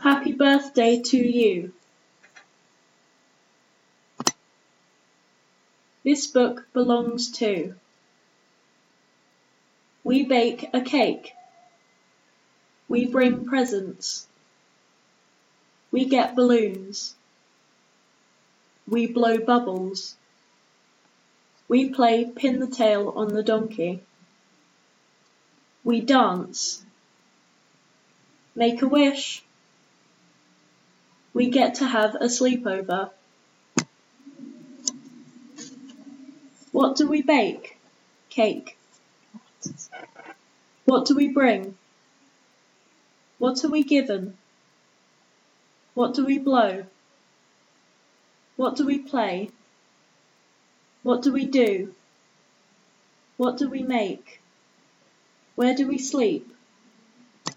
Happy birthday to you. This book belongs to. We bake a cake. We bring presents. We get balloons. We blow bubbles. We play pin the tail on the donkey. We dance. Make a wish. We get to have a sleepover. What do we bake? Cake. What do we bring? What are we given? What do we blow? What do we play? What do we do? What do we make? Where do we sleep?